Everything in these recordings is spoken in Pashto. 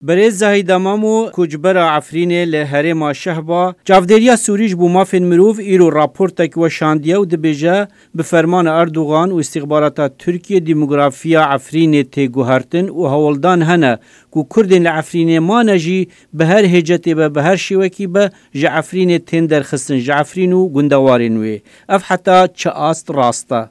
برای زاهید مامو کجبر عفرین لهرما شهبا جافدریا سوریج بو مافن مروف ایرو راپورتک و شاندیه و دبیجه به فرمان اردوغان و استخبارات ترکیه دیموگرافیا عفرین تیگوهرتن و هولدان هنه کو کردن لعفرین ما نجی به هر هجتی به هر شوکی به جعفرین تندر خستن جعفرین و گندوارین وی اف حتی چه آست راسته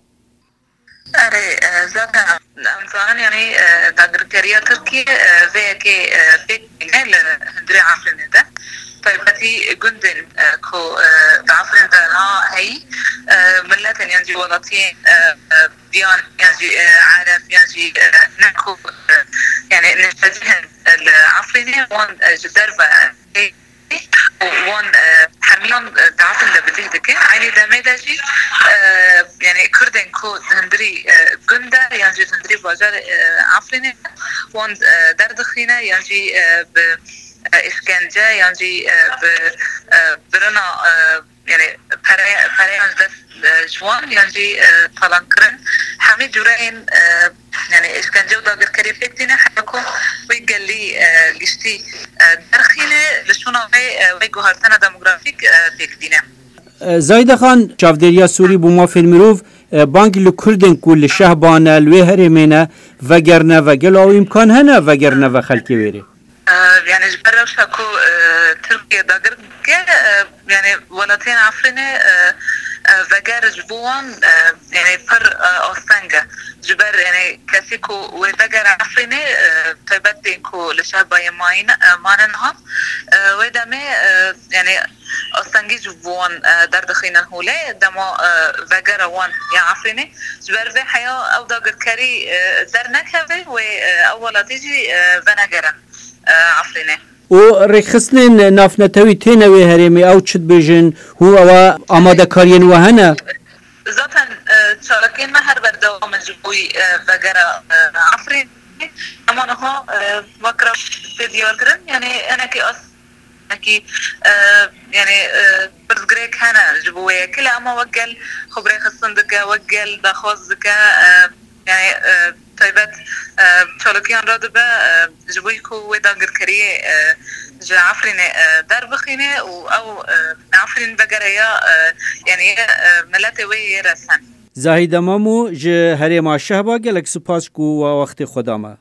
أمثال يعني تقريبا تركيا زي كي بيتنا هندري عفرين ده طيب هذه جندن كو عفرين ده هاي ملة ينجي ولاطين بيان ينجي عرب ينجي نكو يعني نشجعهم العفرين وان جدربة وان حميان تعرفن ده بده يعني ده ما داجي يعني كردن كو هندري جندا يعني هندري بازار عفرين وان دردخينه يعني بإسكنجة يعني برنا يعني بريان ده جوان يعني طلنكرن حميد جورين يعني إسكنجة وداغر كريفتنا حكم ويقال لي لشتي درخينه لشونا ويجوهرتنا ديموغرافيك تكدينه زايد خان جافدريا سوري بوما فيلمروف بانك لكردن كل شهبانه الوهرمينه وگرنه وگل او امكان هنا وگرنه وخلكي ويري يعني جبروا شكو تركيا داغر يعني ولاتين عفرينه وگر جبوان يعني پر آستنگه جبر يعني كسيكو وگر عفرينه تبدين كو لشهباي ماننها ودمه يعني آستنگی جبوان دردخينا هوله دما وگر وان يا عفرينه جبر في حياة او داغر كري در نكوه و اولا تيجي ونگرن عفرينه و رخصنين نافنتوي تينوي هرمي او چد بيجن هو او آماده كارين وهنا ذاتا شاركين ما هر بردوام جبوي وغيرا عفرين اما نها وكرا فيديو كرن يعني انا كي كي يعني برزقريك هنا جبوي كلا اما وقل خبري خصندك وقل داخوزك يعني طيبات شاركين رادبه جبويكو وداغر كريه عفرين دربخينه او عفرين بقرية يعني ملاتي وي رسن زاهید مامو جه هرما شهبا گلک سپاس کو و وقت خدامه